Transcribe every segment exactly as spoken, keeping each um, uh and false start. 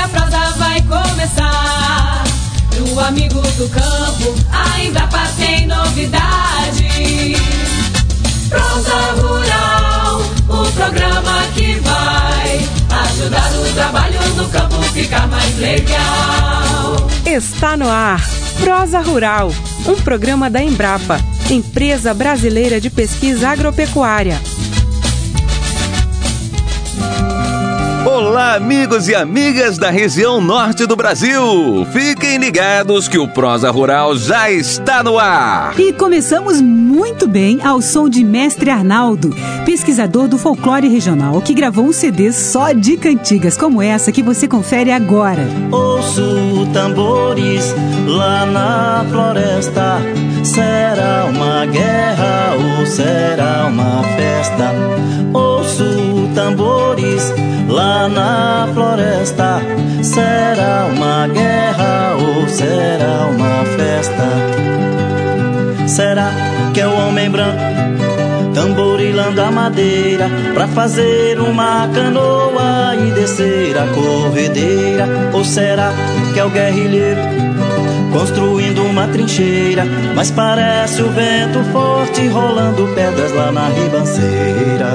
prosa vai começar. Pro amigo do campo, a Embrapa tem novidade. Prosa Rural, o programa que vai ajudar o trabalho no campo ficar mais legal. Está no ar, Prosa Rural, um programa da Embrapa, Empresa Brasileira de Pesquisa Agropecuária. Olá, amigos e amigas da região norte do Brasil! Fiquem ligados que o Prosa Rural já está no ar! E começamos muito bem ao som de Mestre Arnaldo, pesquisador do folclore regional, que gravou um C D só de cantigas como essa que você confere agora. Ouço tambores lá na floresta, será uma guerra ou será uma festa? Ouço tambores lá na floresta, será uma guerra ou será uma festa? Será que é o homem branco tamborilando a madeira pra fazer uma canoa e descer a corredeira? Ou será que é o guerrilheiro construindo uma trincheira, mas parece o vento forte rolando pedras lá na ribanceira?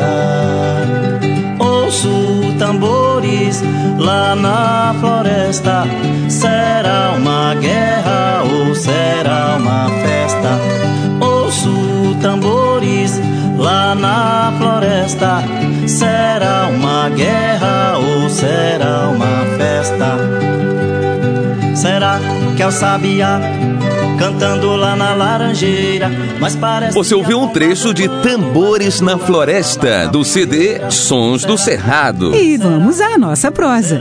Ouço tambores lá na floresta, será uma guerra ou será uma festa? Ouço tambores lá na floresta, será uma guerra ou será uma festa? Será que é o sabiá cantando lá na laranjeira, mas parece... Você ouviu um trecho de Tambores na Floresta, do C D Sons do Cerrado. E vamos à nossa prosa.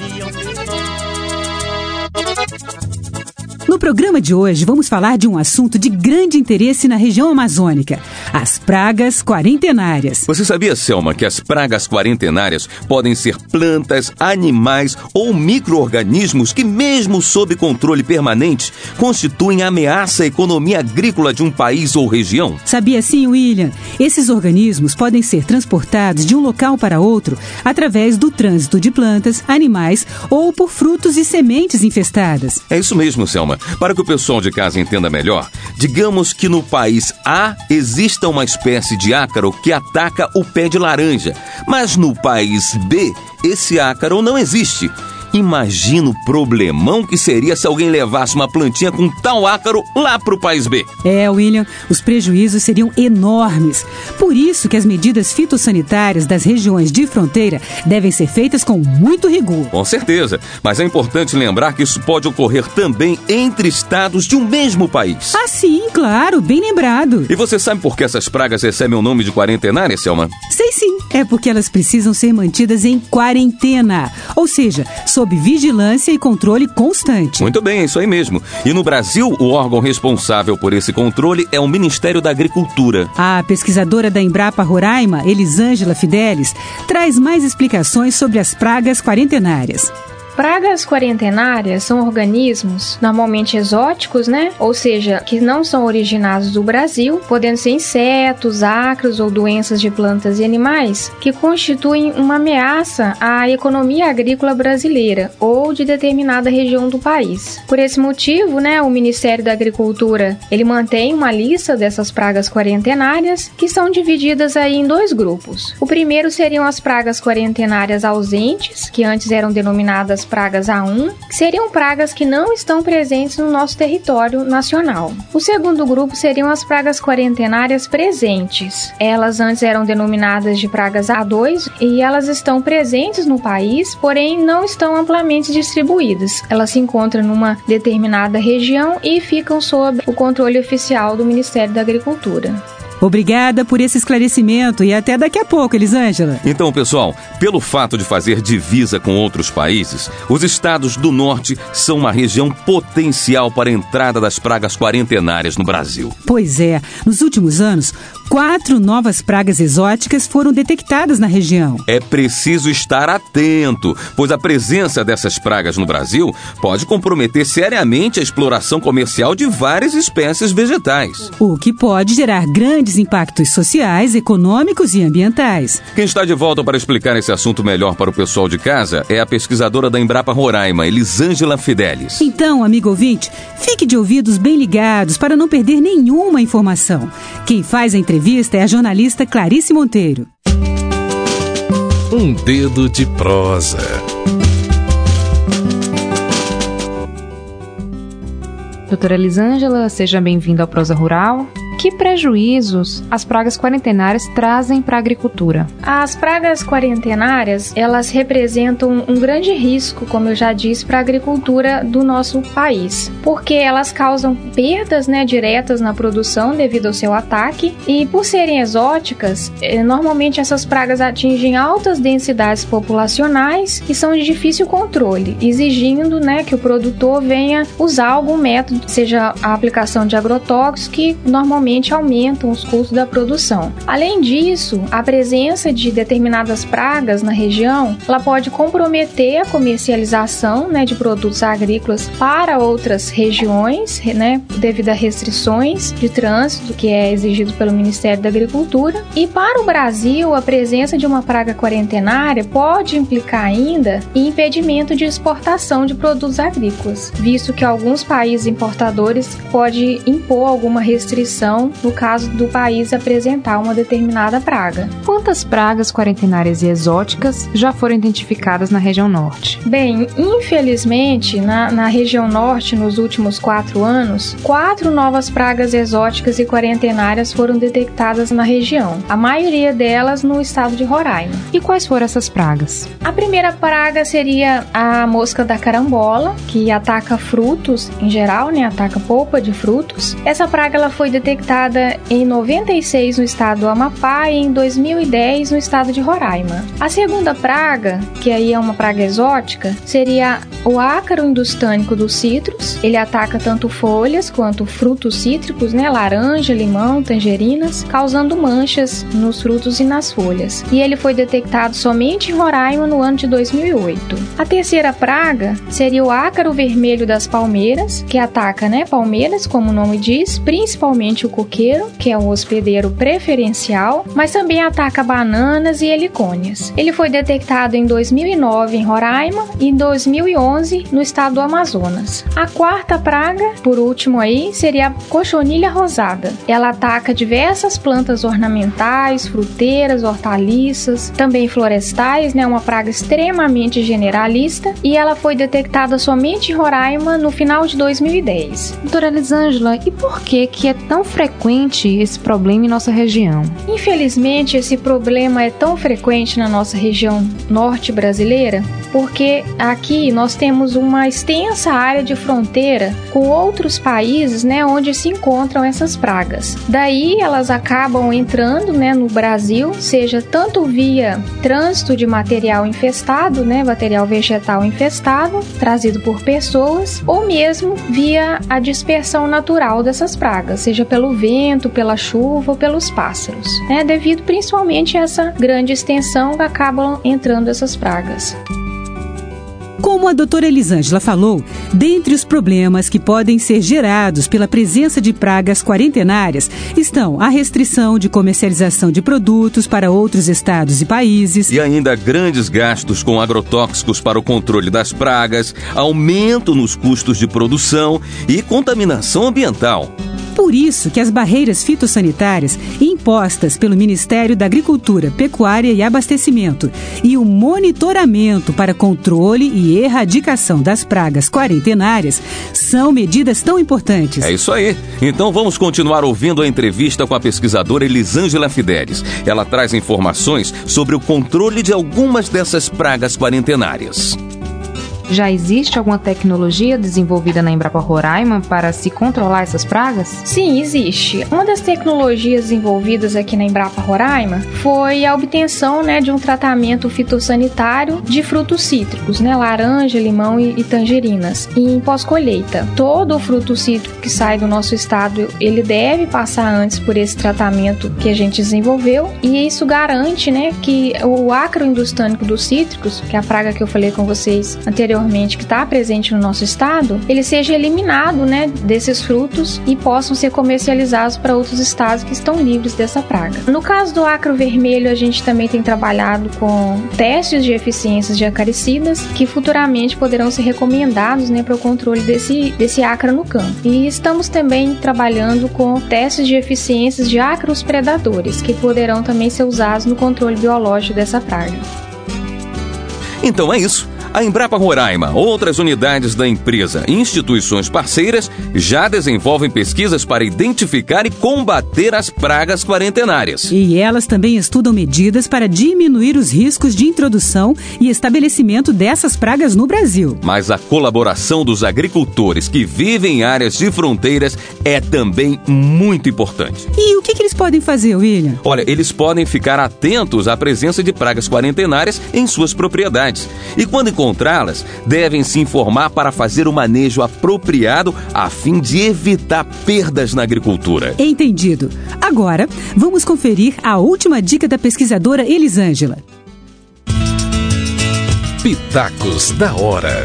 No programa de hoje, vamos falar de um assunto de grande interesse na região amazônica: as pragas quarentenárias. Você sabia, Selma, que as pragas quarentenárias podem ser plantas, animais ou micro-organismos que, mesmo sob controle permanente, constituem ameaça à economia agrícola de um país ou região? Sabia sim, William? Esses organismos podem ser transportados de um local para outro através do trânsito de plantas, animais ou por frutos e sementes infestadas. É isso mesmo, Selma. Para que o pessoal de casa entenda melhor, digamos que no país A exista uma espécie de ácaro que ataca o pé de laranja, mas no país B esse ácaro não existe. Imagina o problemão que seria se alguém levasse uma plantinha com tal ácaro lá para o país B. É, William, os prejuízos seriam enormes. Por isso que as medidas fitossanitárias das regiões de fronteira devem ser feitas com muito rigor. Com certeza, mas é importante lembrar que isso pode ocorrer também entre estados de um mesmo país. Ah, sim, claro, bem lembrado. E você sabe por que essas pragas recebem o nome de quarentenária, Selma? Sei sim, é porque elas precisam ser mantidas em quarentena, ou seja, sob vigilância e controle constante. Muito bem, é isso aí mesmo. E no Brasil, o órgão responsável por esse controle é o Ministério da Agricultura. A pesquisadora da Embrapa Roraima, Elisângela Fidelis, traz mais explicações sobre as pragas quarentenárias. Pragas quarentenárias são organismos normalmente exóticos, né? Ou seja, que não são originados do Brasil, podendo ser insetos, ácaros ou doenças de plantas e animais, que constituem uma ameaça à economia agrícola brasileira ou de determinada região do país. Por esse motivo, né, o Ministério da Agricultura, ele mantém uma lista dessas pragas quarentenárias que são divididas aí em dois grupos. O primeiro seriam as pragas quarentenárias ausentes, que antes eram denominadas pragas A um, que seriam pragas que não estão presentes no nosso território nacional. O segundo grupo seriam as pragas quarentenárias presentes. Elas antes eram denominadas de pragas A dois e elas estão presentes no país, porém não estão amplamente distribuídas. Elas se encontram numa determinada região e ficam sob o controle oficial do Ministério da Agricultura. Obrigada por esse esclarecimento e até daqui a pouco, Elisângela. Então, pessoal, pelo fato de fazer divisa com outros países, os estados do norte são uma região potencial para a entrada das pragas quarentenárias no Brasil. Pois é, nos últimos anos, Quatro novas pragas exóticas foram detectadas na região. É preciso estar atento, pois a presença dessas pragas no Brasil pode comprometer seriamente a exploração comercial de várias espécies vegetais. O que pode gerar grandes impactos sociais, econômicos e ambientais. Quem está de volta para explicar esse assunto melhor para o pessoal de casa é a pesquisadora da Embrapa Roraima, Elisângela Fidelis. Então, amigo ouvinte, fique de ouvidos bem ligados para não perder nenhuma informação. Quem faz a entrevista é a jornalista Clarice Monteiro. Um dedo de prosa. Doutora Elisângela, seja bem-vinda ao Prosa Rural. Que prejuízos as pragas quarentenárias trazem para a agricultura? As pragas quarentenárias, elas representam um grande risco, como eu já disse, para a agricultura do nosso país, porque elas causam perdas, né, diretas na produção devido ao seu ataque, e por serem exóticas, normalmente essas pragas atingem altas densidades populacionais e são de difícil controle, exigindo, né, que o produtor venha usar algum método, seja a aplicação de agrotóxicos, que normalmente aumentam os custos da produção. Além disso, a presença de determinadas pragas na região, ela pode comprometer a comercialização, né, de produtos agrícolas para outras regiões, né, devido a restrições de trânsito que é exigido pelo Ministério da Agricultura. E para o Brasil, a presença de uma praga quarentenária pode implicar ainda em impedimento de exportação de produtos agrícolas, visto que alguns países importadores podem impor alguma restrição no caso do país apresentar uma determinada praga. Quantas pragas quarentenárias e exóticas já foram identificadas na região norte? Bem, infelizmente, na, na região norte, nos últimos quatro anos, quatro novas pragas exóticas e quarentenárias foram detectadas na região, a maioria delas no estado de Roraima. E quais foram essas pragas? A primeira praga seria a mosca da carambola, que ataca frutos em geral, né, ataca polpa de frutos. Essa praga ela foi detectada em noventa e seis no estado do Amapá e em dois mil e dez no estado de Roraima. A segunda praga, que aí é uma praga exótica, seria o ácaro industânico dos citros. Ele ataca tanto folhas quanto frutos cítricos, né, laranja, limão, tangerinas, causando manchas nos frutos e nas folhas. E ele foi detectado somente em Roraima no ano de dois mil e oito. A terceira praga seria o ácaro vermelho das palmeiras, que ataca, né, palmeiras, como o nome diz, principalmente o coqueiro, que é um hospedeiro preferencial, mas também ataca bananas e helicônias. Ele foi detectado em dois mil e nove em Roraima e em dois mil e onze no estado do Amazonas. A quarta praga, por último aí, seria a cochonilha rosada. Ela ataca diversas plantas ornamentais, fruteiras, hortaliças, também florestais, né, uma praga extremamente generalista, e ela foi detectada somente em Roraima no final de dois mil e dez. Doutora Elisângela, e por que que é tão frequente esse problema em nossa região? Infelizmente, esse problema é tão frequente na nossa região norte brasileira porque aqui nós temos uma extensa área de fronteira com outros países, né, onde se encontram essas pragas. Daí elas acabam entrando, né, no Brasil, seja tanto via trânsito de material infestado, né, material vegetal infestado, trazido por pessoas, ou mesmo via a dispersão natural dessas pragas, seja pelo vento, pela chuva ou pelos pássaros, né, devido principalmente a essa grande extensão que acabam entrando essas pragas. Como a doutora Elisângela falou, dentre os problemas que podem ser gerados pela presença de pragas quarentenárias estão a restrição de comercialização de produtos para outros estados e países, e ainda grandes gastos com agrotóxicos para o controle das pragas, aumento nos custos de produção e contaminação ambiental. Por isso que as barreiras fitossanitárias impostas pelo Ministério da Agricultura, Pecuária e Abastecimento e o monitoramento para controle e erradicação das pragas quarentenárias são medidas tão importantes. É isso aí. Então vamos continuar ouvindo a entrevista com a pesquisadora Elisângela Fidelis. Ela traz informações sobre o controle de algumas dessas pragas quarentenárias. já existe alguma tecnologia desenvolvida na Embrapa Roraima para se controlar essas pragas? Sim, existe. Uma das tecnologias desenvolvidas aqui na Embrapa Roraima foi a obtenção, né, de um tratamento fitossanitário de frutos cítricos, né, laranja, limão e, e tangerinas, em pós-colheita. Todo o fruto cítrico que sai do nosso estado, ele deve passar antes por esse tratamento que a gente desenvolveu, e isso garante, né, que o ácaro industânico dos cítricos, que é a praga que eu falei com vocês anteriormente, que está presente no nosso estado, ele seja eliminado, né, desses frutos e possam ser comercializados para outros estados que estão livres dessa praga. No caso do ácaro vermelho, a gente também tem trabalhado com testes de eficiências de acaricidas que futuramente poderão ser recomendados, né, para o controle desse, desse ácaro no campo. E estamos também trabalhando com testes de eficiências de ácaros predadores, que poderão também ser usados no controle biológico dessa praga. Então é isso. A Embrapa Roraima, outras unidades da empresa e instituições parceiras já desenvolvem pesquisas para identificar e combater as pragas quarentenárias. E elas também estudam medidas para diminuir os riscos de introdução e estabelecimento dessas pragas no Brasil. Mas a colaboração dos agricultores que vivem em áreas de fronteiras é também muito importante. E o que, que eles podem fazer, William? Olha, eles podem ficar atentos à presença de pragas quarentenárias em suas propriedades. E quando encontrá-las, devem se informar para fazer o manejo apropriado a fim de evitar perdas na agricultura. Entendido. Agora, vamos conferir a última dica da pesquisadora Elisângela. Pitacos da hora.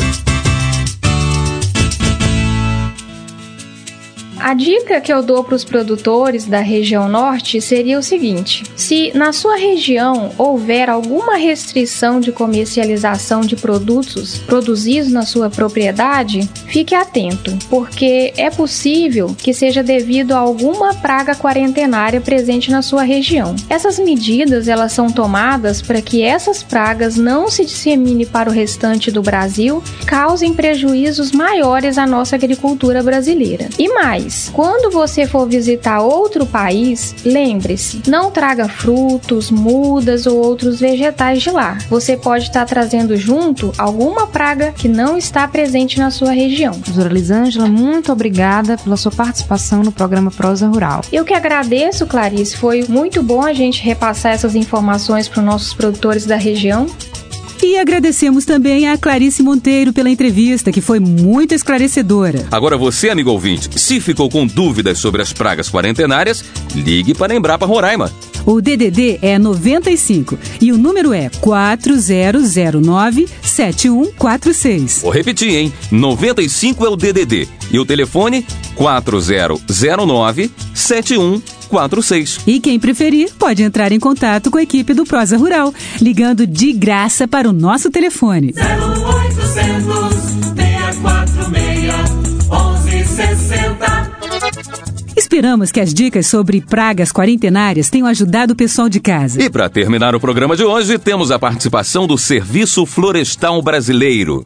A dica que eu dou para os produtores da região norte seria o seguinte: se na sua região houver alguma restrição de comercialização de produtos produzidos na sua propriedade, fique atento, porque é possível que seja devido a alguma praga quarentenária presente na sua região. Essas medidas, elas são tomadas para que essas pragas não se disseminem para o restante do Brasil, causem prejuízos maiores à nossa agricultura brasileira. E mais, quando você for visitar outro país, lembre-se, não traga frutos, mudas ou outros vegetais de lá. Você pode estar trazendo junto alguma praga que não está presente na sua região. Doutora Elisângela, muito obrigada pela sua participação no programa Prosa Rural. Eu que agradeço, Clarice. Foi muito bom a gente repassar essas informações para os nossos produtores da região. E agradecemos também a Clarice Monteiro pela entrevista, que foi muito esclarecedora. Agora você, amigo ouvinte, se ficou com dúvidas sobre as pragas quarentenárias, ligue para a Embrapa Roraima. O D D D é noventa e cinco e o número é quatro zero zero nove, sete um quatro seis. Vou repetir, hein? noventa e cinco é o D D D e o telefone quatro zero zero nove, sete um quatro seis. E quem preferir pode entrar em contato com a equipe do Prosa Rural, ligando de graça para o nosso telefone. zero oitocentos, seis quatro seis, onze sessenta. Esperamos que as dicas sobre pragas quarentenárias tenham ajudado o pessoal de casa. E para terminar o programa de hoje, temos a participação do Serviço Florestal Brasileiro.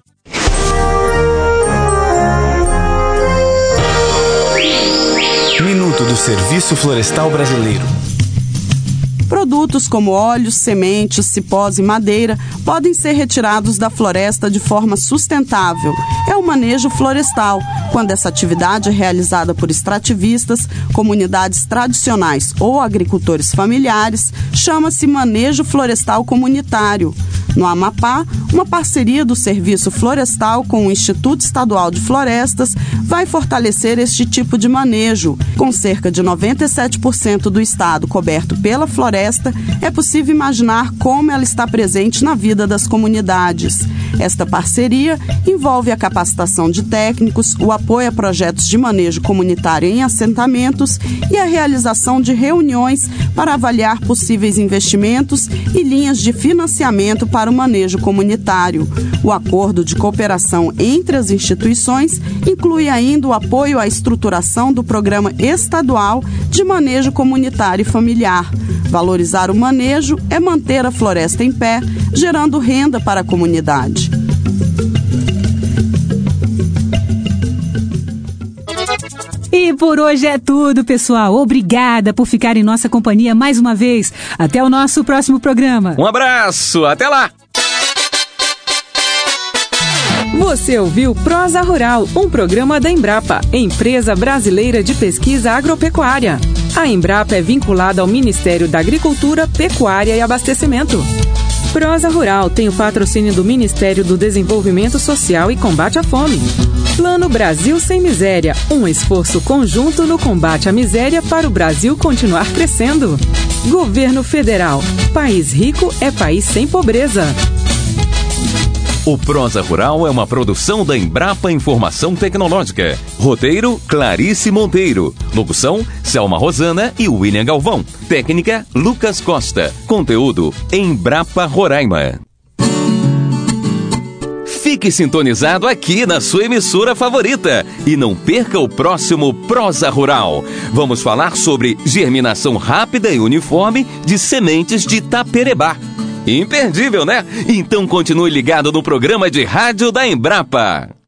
Minuto do Serviço Florestal Brasileiro. Produtos como óleos, sementes, cipós e madeira podem ser retirados da floresta de forma sustentável. É o manejo florestal, quando essa atividade é realizada por extrativistas, comunidades tradicionais ou agricultores familiares, chama-se manejo florestal comunitário. No Amapá, uma parceria do Serviço Florestal com o Instituto Estadual de Florestas vai fortalecer este tipo de manejo. Com cerca de noventa e sete por cento do estado coberto pela floresta, é possível imaginar como ela está presente na vida das comunidades. Esta parceria envolve a capacitação de técnicos, o apoio a projetos de manejo comunitário em assentamentos e a realização de reuniões para avaliar possíveis investimentos e linhas de financiamento para o manejo comunitário. O acordo de cooperação entre as instituições inclui ainda o apoio à estruturação do Programa Estadual de Manejo Comunitário e Familiar. Valorizar o manejo é manter a floresta em pé, gerando renda para a comunidade. E por hoje é tudo, pessoal. Obrigada por ficar em nossa companhia mais uma vez. Até o nosso próximo programa. Um abraço, até lá! Você ouviu Prosa Rural, um programa da Embrapa, Empresa Brasileira de Pesquisa Agropecuária. A Embrapa é vinculada ao Ministério da Agricultura, Pecuária e Abastecimento. Prosa Rural tem o patrocínio do Ministério do Desenvolvimento Social e Combate à Fome. Plano Brasil Sem Miséria, um esforço conjunto no combate à miséria para o Brasil continuar crescendo. Governo Federal, país rico é país sem pobreza. O Prosa Rural é uma produção da Embrapa Informação Tecnológica. Roteiro, Clarice Monteiro. Locução, Selma Rosana e William Galvão. Técnica, Lucas Costa. Conteúdo, Embrapa Roraima. Fique sintonizado aqui na sua emissora favorita e não perca o próximo Prosa Rural. Vamos falar sobre germinação rápida e uniforme de sementes de taperebá. Imperdível, né? Então continue ligado no programa de rádio da Embrapa.